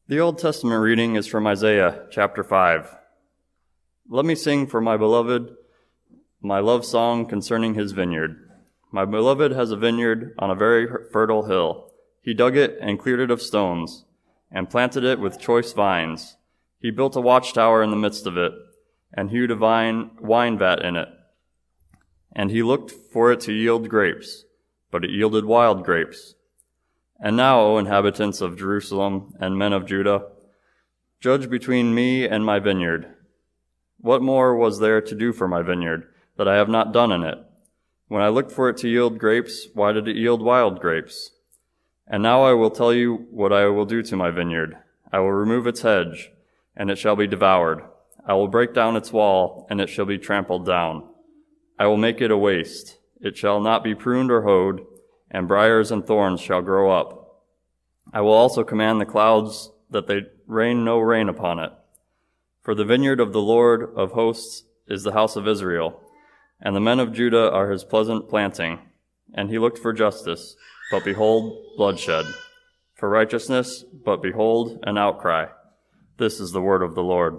The Old Testament reading is from Isaiah chapter 5. Let me sing for my beloved my love song concerning his vineyard. My beloved has a vineyard on a very fertile hill. He dug it and cleared it of stones, and planted it with choice vines. He built a watchtower in the midst of it, and hewed a wine vat in it. And he looked for it to yield grapes, but it yielded wild grapes. And now, O inhabitants of Jerusalem and men of Judah, judge between me and my vineyard. What more was there to do for my vineyard that I have not done in it? When I looked for it to yield grapes, why did it yield wild grapes? And now I will tell you what I will do to my vineyard. I will remove its hedge, and it shall be devoured. I will break down its wall, and it shall be trampled down. I will make it a waste. It shall not be pruned or hoed, and briars and thorns shall grow up. I will also command the clouds that they rain no rain upon it. For the vineyard of the Lord of hosts is the house of Israel, and the men of Judah are his pleasant planting. And he looked for justice, but behold, bloodshed. For righteousness, but behold, an outcry. This is the word of the Lord.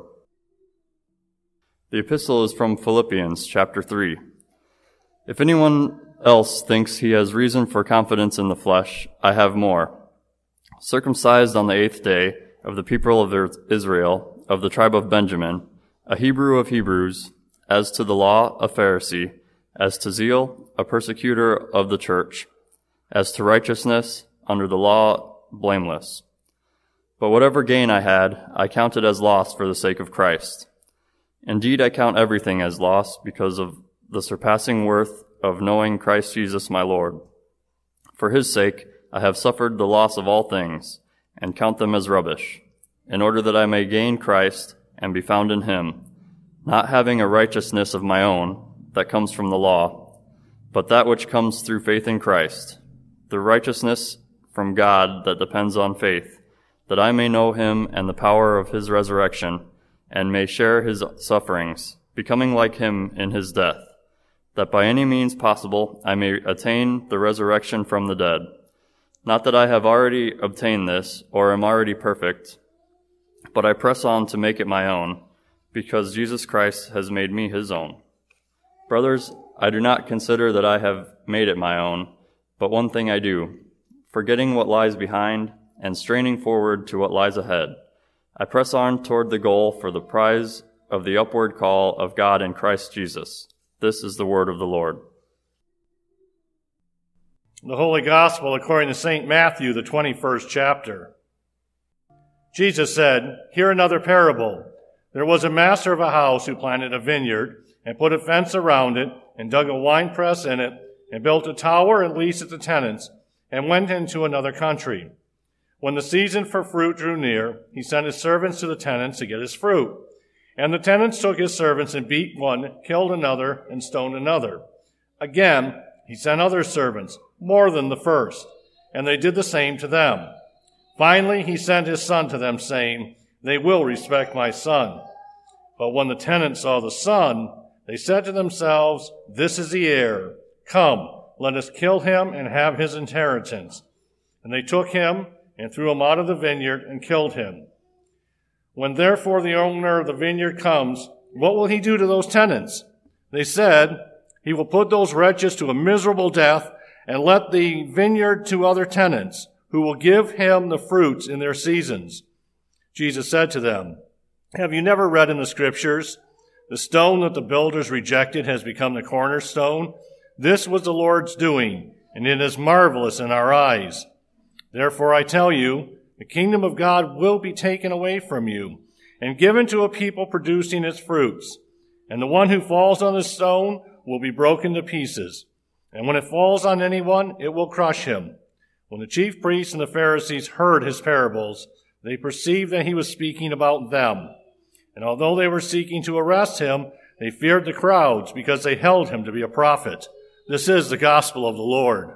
The epistle is from Philippians chapter 3. If anyone else thinks he has reason for confidence in the flesh, I have more. Circumcised on the 8th day, of the people of Israel, of the tribe of Benjamin, a Hebrew of Hebrews, as to the law, a Pharisee, as to zeal, a persecutor of the church, as to righteousness, under the law, blameless. But whatever gain I had, I counted as loss for the sake of Christ. Indeed, I count everything as loss because of the surpassing worth of knowing Christ Jesus my Lord. For his sake, I have suffered the loss of all things, and count them as rubbish, in order that I may gain Christ and be found in him, not having a righteousness of my own that comes from the law, but that which comes through faith in Christ, the righteousness from God that depends on faith, that I may know him and the power of his resurrection, and may share his sufferings, becoming like him in his death, that by any means possible I may attain the resurrection from the dead. Not that I have already obtained this, or am already perfect, but I press on to make it my own, because Jesus Christ has made me his own. Brothers, I do not consider that I have made it my own, but one thing I do, forgetting what lies behind and straining forward to what lies ahead. I press on toward the goal for the prize of the upward call of God in Christ Jesus. This is the word of the Lord. The Holy Gospel according to St. Matthew, the 21st chapter. Jesus said, "Hear another parable. There was a master of a house who planted a vineyard and put a fence around it and dug a winepress in it and built a tower and leased it to tenants and went into another country. When the season for fruit drew near, he sent his servants to the tenants to get his fruit. And the tenants took his servants and beat one, killed another, and stoned another. Again, he sent other servants, more than the first, and they did the same to them. Finally, he sent his son to them, saying, 'They will respect my son.' But when the tenants saw the son, they said to themselves, 'This is the heir. Come, let us kill him and have his inheritance.' And they took him and threw him out of the vineyard and killed him. When therefore the owner of the vineyard comes, what will he do to those tenants?' They said, 'He will put those wretches to a miserable death and let the vineyard to other tenants, who will give him the fruits in their seasons.' Jesus said to them, 'Have you never read in the Scriptures, the stone that the builders rejected has become the cornerstone? This was the Lord's doing, and it is marvelous in our eyes. Therefore I tell you, the kingdom of God will be taken away from you and given to a people producing its fruits. And the one who falls on the stone will be broken to pieces. And when it falls on anyone, it will crush him.' When the chief priests and the Pharisees heard his parables, they perceived that he was speaking about them. And although they were seeking to arrest him, they feared the crowds because they held him to be a prophet. This is the gospel of the Lord."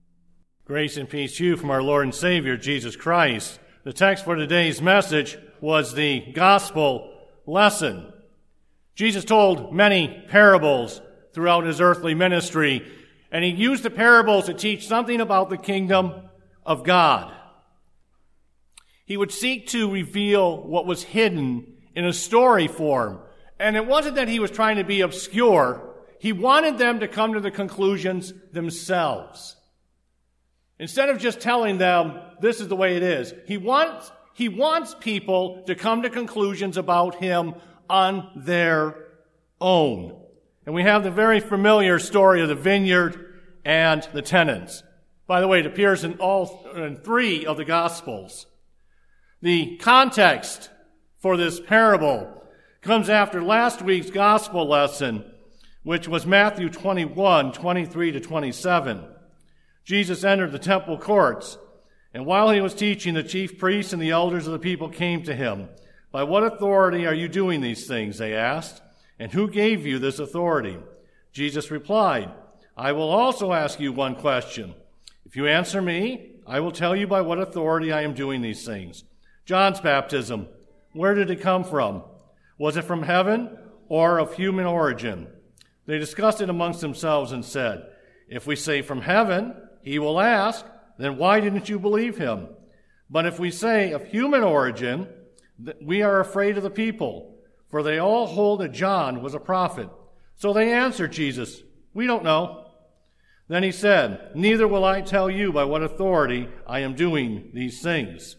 Grace and peace to you from our Lord and Savior, Jesus Christ. The text for today's message was the gospel lesson. Jesus told many parables throughout his earthly ministry, and he used the parables to teach something about the kingdom of God. He would seek to reveal what was hidden in a story form. And it wasn't that he was trying to be obscure. He wanted them to come to the conclusions themselves. Instead of just telling them, this is the way it is, he wants people to come to conclusions about him on their own. And we have the very familiar story of the vineyard and the tenants. By the way, it appears in 3 of the Gospels. The context for this parable comes after last week's Gospel lesson, which was Matthew 21, 23 to 27. Jesus entered the temple courts, and while he was teaching, the chief priests and the elders of the people came to him. "By what authority are you doing these things?" they asked. "And who gave you this authority?" Jesus replied, "I will also ask you one question. If you answer me, I will tell you by what authority I am doing these things. John's baptism, where did it come from? Was it from heaven or of human origin?" They discussed it amongst themselves and said, "If we say from heaven," he will ask, "then why didn't you believe him? But if we say of human origin, we are afraid of the people, for they all hold that John was a prophet." So they answered Jesus, "We don't know." Then he said, "Neither will I tell you by what authority I am doing these things."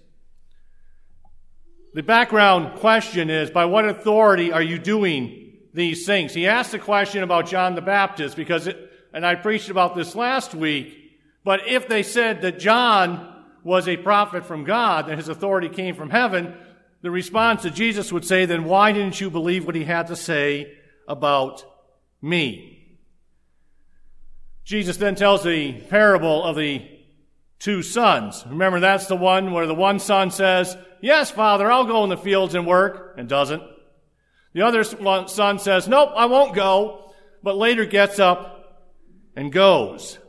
The background question is, by what authority are you doing these things? He asked the question about John the Baptist and I preached about this last week, but if they said that John was a prophet from God, that his authority came from heaven, the response to Jesus would say, "Then why didn't you believe what he had to say about me?" Jesus then tells the parable of the 2 sons. Remember, that's the one where the one son says, "Yes, Father, I'll go in the fields and work," and doesn't. The other son says, "Nope, I won't go," but later gets up and goes.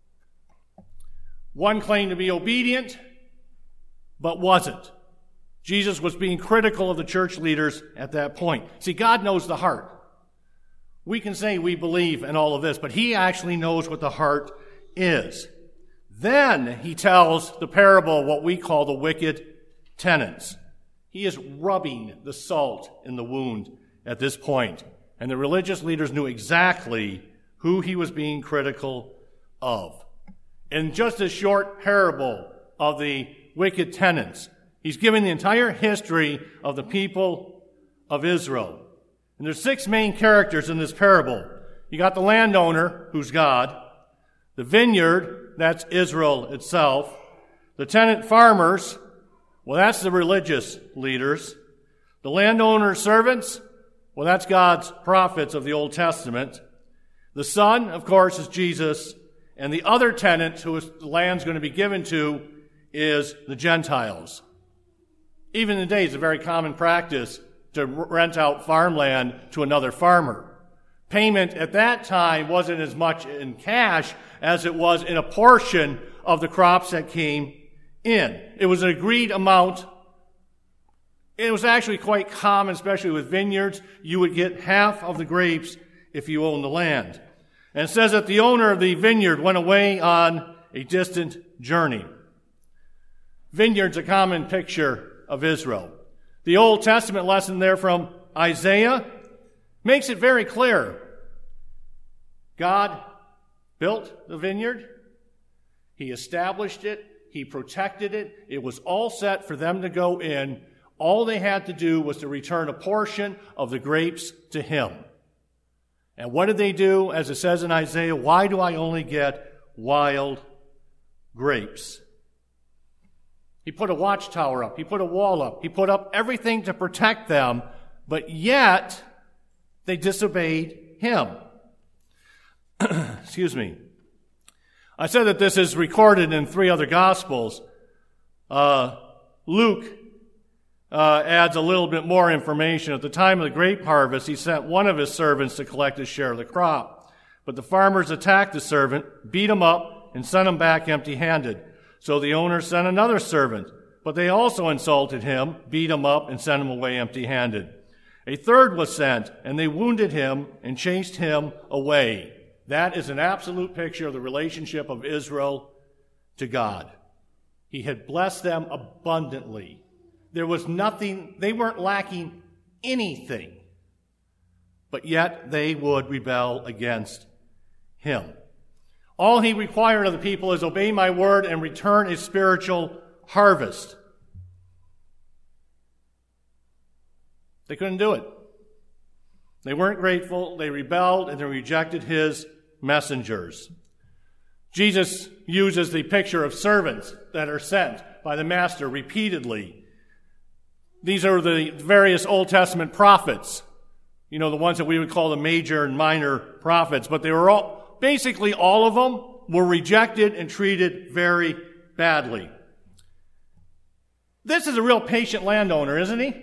One claimed to be obedient, but wasn't. Jesus was being critical of the church leaders at that point. See, God knows the heart. We can say we believe in all of this, but he actually knows what the heart is. Then he tells the parable of what we call the wicked tenants. He is rubbing the salt in the wound at this point, and the religious leaders knew exactly who he was being critical of. In just this short parable of the wicked tenants, he's giving the entire history of the people of Israel. And there's 6 main characters in this parable. You got the landowner, who's God, the vineyard, that's Israel itself, the tenant farmers, well, that's the religious leaders, the landowner's servants, well, that's God's prophets of the Old Testament, the son, of course, is Jesus, and the other tenant who the land's going to be given to is the Gentiles. Even today, it's a very common practice to rent out farmland to another farmer. Payment at that time wasn't as much in cash as it was in a portion of the crops that came in. It was an agreed amount. It was actually quite common, especially with vineyards. You would get half of the grapes if you owned the land. And it says that the owner of the vineyard went away on a distant journey. Vineyard's a common picture of Israel. The Old Testament lesson there from Isaiah makes it very clear. God built the vineyard. He established it. He protected it. It was all set for them to go in. All they had to do was to return a portion of the grapes to him. And what did they do? As it says in Isaiah, "Why do I only get wild grapes?" He put a watchtower up. He put a wall up. He put up everything to protect them, but yet they disobeyed him. Excuse me. I said that this is recorded in 3 other Gospels. Luke adds a little bit more information. At the time of the grape harvest, he sent one of his servants to collect his share of the crop. But the farmers attacked the servant, beat him up, and sent him back empty-handed. So the owner sent another servant, but they also insulted him, beat him up, and sent him away empty-handed. A third was sent, and they wounded him and chased him away. That is an absolute picture of the relationship of Israel to God. He had blessed them abundantly. There was nothing, they weren't lacking anything. But yet they would rebel against him. All he required of the people is obey my word and return a spiritual harvest. They couldn't do it. They weren't grateful, they rebelled, and they rejected his messengers. Jesus uses the picture of servants that are sent by the master repeatedly. These are the various Old Testament prophets. You know, the ones that we would call the major and minor prophets. But they were all, basically all of them were rejected and treated very badly. This is a real patient landowner, isn't he?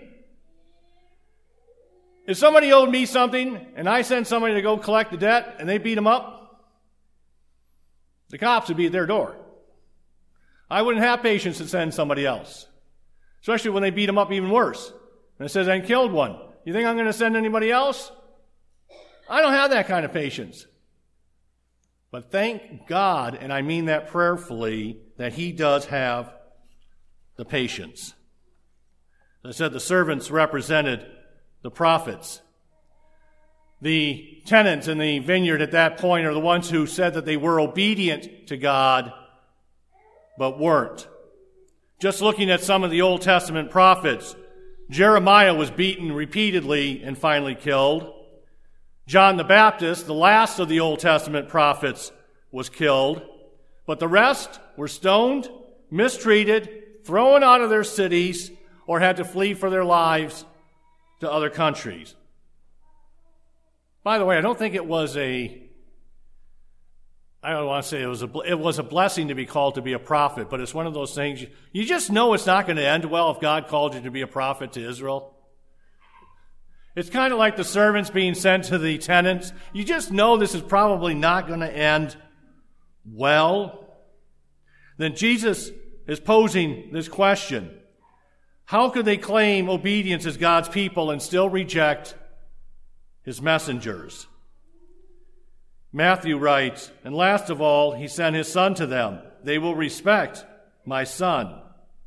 If somebody owed me something and I send somebody to go collect the debt and they beat him up, the cops would be at their door. I wouldn't have patience to send somebody else, especially when they beat him up even worse. And it says, I killed one. You think I'm going to send anybody else? I don't have that kind of patience. But thank God, and I mean that prayerfully, that he does have the patience. As I said, the servants represented the prophets. The tenants in the vineyard at that point are the ones who said that they were obedient to God, but weren't. Just looking at some of the Old Testament prophets, Jeremiah was beaten repeatedly and finally killed. John the Baptist, the last of the Old Testament prophets, was killed. But the rest were stoned, mistreated, thrown out of their cities, or had to flee for their lives to other countries. By the way, I don't think it was I don't want to say it was a blessing to be called to be a prophet, but it's one of those things, you just know it's not going to end well if God called you to be a prophet to Israel. It's kind of like the servants being sent to the tenants. You just know this is probably not going to end well. Then Jesus is posing this question. How could they claim obedience as God's people and still reject his messengers? Matthew writes, and last of all, he sent his son to them. They will respect my son.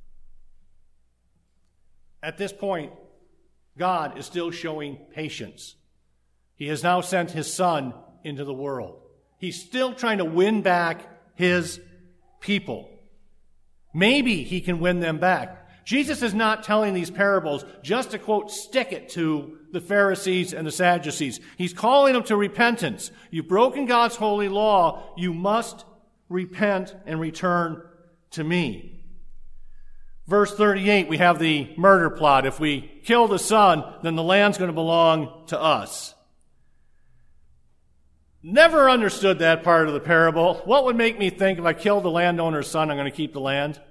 At this point, God is still showing patience. He has now sent his son into the world. He's still trying to win back his people. Maybe he can win them back. Jesus is not telling these parables just to, quote, stick it to the Pharisees and the Sadducees. He's calling them to repentance. You've broken God's holy law. You must repent and return to me. Verse 38, we have the murder plot. If we kill the son, then the land's going to belong to us. Never understood that part of the parable. What would make me think if I kill the landowner's son, I'm going to keep the land?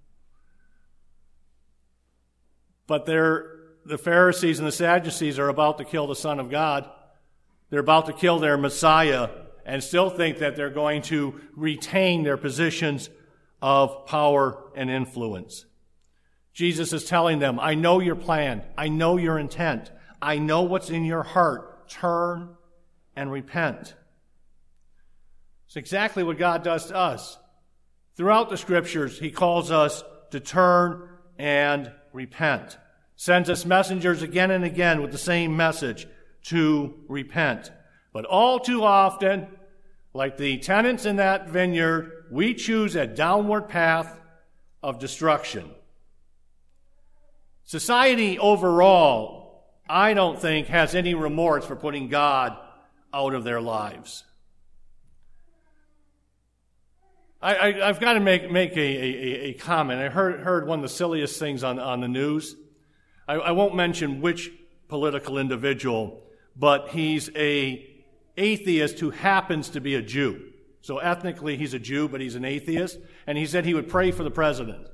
But the Pharisees and the Sadducees are about to kill the Son of God. They're about to kill their Messiah and still think that they're going to retain their positions of power and influence. Jesus is telling them, I know your plan. I know your intent. I know what's in your heart. Turn and repent. It's exactly what God does to us. Throughout the Scriptures, he calls us to turn and repent. Sends us messengers again and again with the same message, to repent. But all too often, like the tenants in that vineyard, we choose a downward path of destruction. Society overall, I don't think, has any remorse for putting God out of their lives. I've got to make a comment. I heard one of the silliest things on the news. I won't mention which political individual, but he's an atheist who happens to be a Jew. So ethnically he's a Jew, but he's an atheist. And he said he would pray for the president.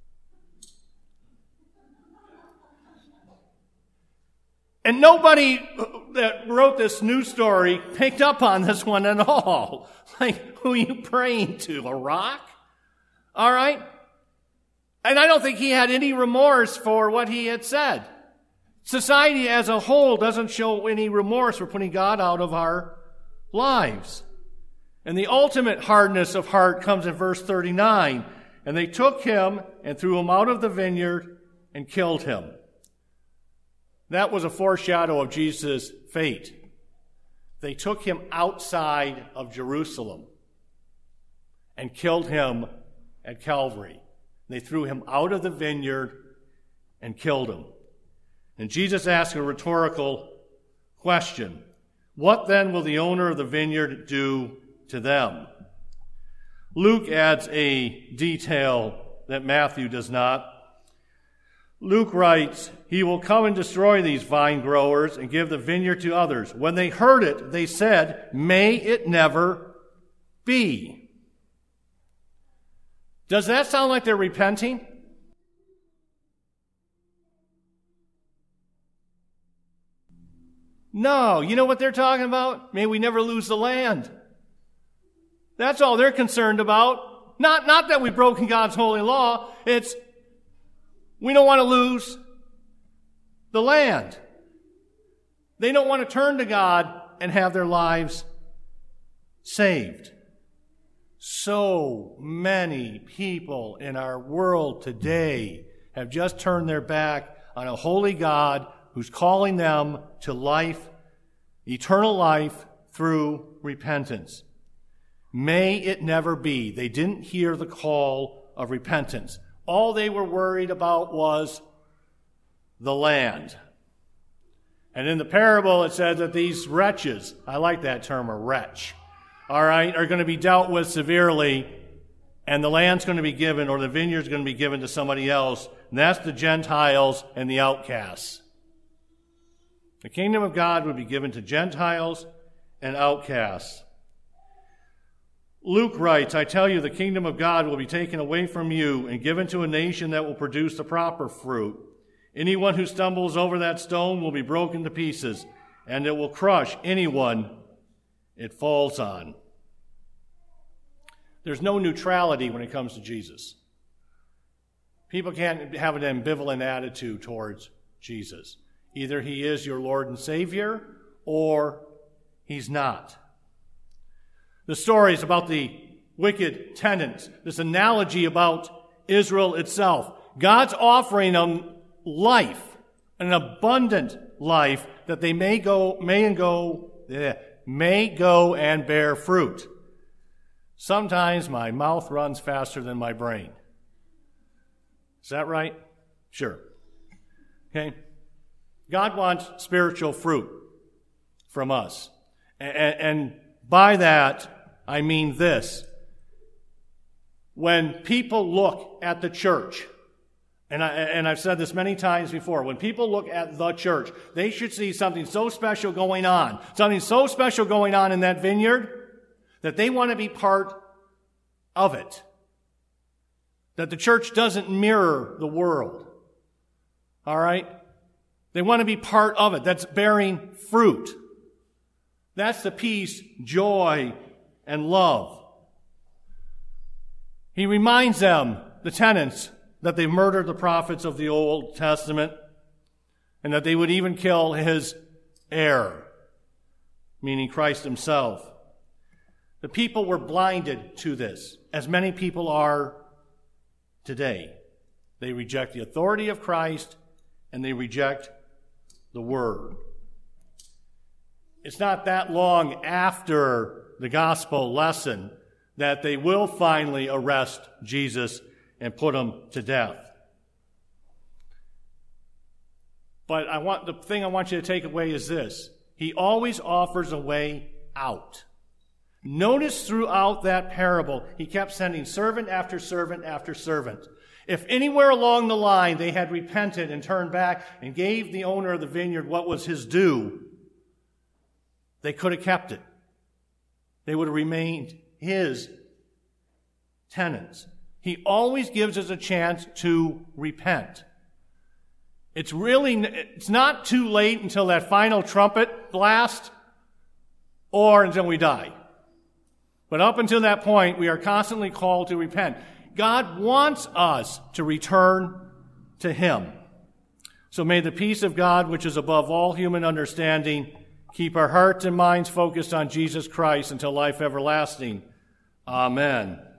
And nobody that wrote this news story picked up on this one at all. Like, who are you praying to? A rock? All right? And I don't think he had any remorse for what he had said. Society as a whole doesn't show any remorse for putting God out of our lives. And the ultimate hardness of heart comes in verse 39. And they took him and threw him out of the vineyard and killed him. That was a foreshadow of Jesus' fate. They took him outside of Jerusalem and killed him at Calvary. They threw him out of the vineyard and killed him. And Jesus asked a rhetorical question. What then will the owner of the vineyard do to them? Luke adds a detail that Matthew does not. Luke writes, he will come and destroy these vine growers and give the vineyard to others. When they heard it, they said, may it never be. Does that sound like they're repenting? No. You know what they're talking about? May we never lose the land. That's all they're concerned about. Not that we've broken God's holy law. It's we don't want to lose the land. They don't want to turn to God and have their lives saved. So many people in our world today have just turned their back on a holy God who's calling them to life, eternal life, through repentance. May it never be. They didn't hear the call of repentance. All they were worried about was the land. And in the parable, it said that these wretches, I like that term, a wretch, all right, are going to be dealt with severely, and the land's going to be given, or the vineyard's going to be given to somebody else, and that's the Gentiles and the outcasts. The kingdom of God would be given to Gentiles and outcasts. Luke writes, I tell you, the kingdom of God will be taken away from you and given to a nation that will produce the proper fruit. Anyone who stumbles over that stone will be broken to pieces, and it will crush anyone it falls on. There's no neutrality when it comes to Jesus. People can't have an ambivalent attitude towards Jesus. Either he is your Lord and Savior, or he's not. The stories about the wicked tenants, this analogy about Israel itself. God's offering them life, an abundant life, that they may go and bear fruit. Sometimes my mouth runs faster than my brain. Is that right? Sure. Okay. God wants spiritual fruit from us. And by that, I mean this. When people look at the church, and I've said this many times before, when people look at the church, they should see something so special going on in that vineyard, that they want to be part of it. That the church doesn't mirror the world. All right? They want to be part of it. That's bearing fruit. That's the peace, joy, and love. He reminds them, the tenants, that they murdered the prophets of the Old Testament and that they would even kill his heir, meaning Christ himself. The people were blinded to this, as many people are today. They reject the authority of Christ and they reject the Word. It's not that long after the gospel lesson that they will finally arrest Jesus and put him to death. But the thing I want you to take away is this. He always offers a way out. Notice throughout that parable, he kept sending servant after servant after servant. If anywhere along the line they had repented and turned back and gave the owner of the vineyard what was his due, they could have kept it. They would have remained his tenants. He always gives us a chance to repent. It's not too late until that final trumpet blast or until we die. But up until that point, we are constantly called to repent. God wants us to return to him. So may the peace of God, which is above all human understanding, keep our hearts and minds focused on Jesus Christ until life everlasting. Amen.